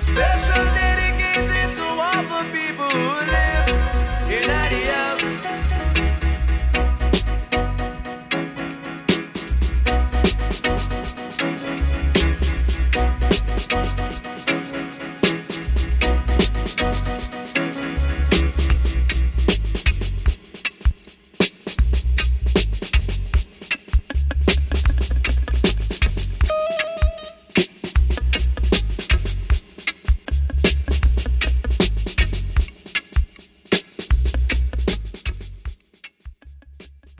Special dedicated to all the people who live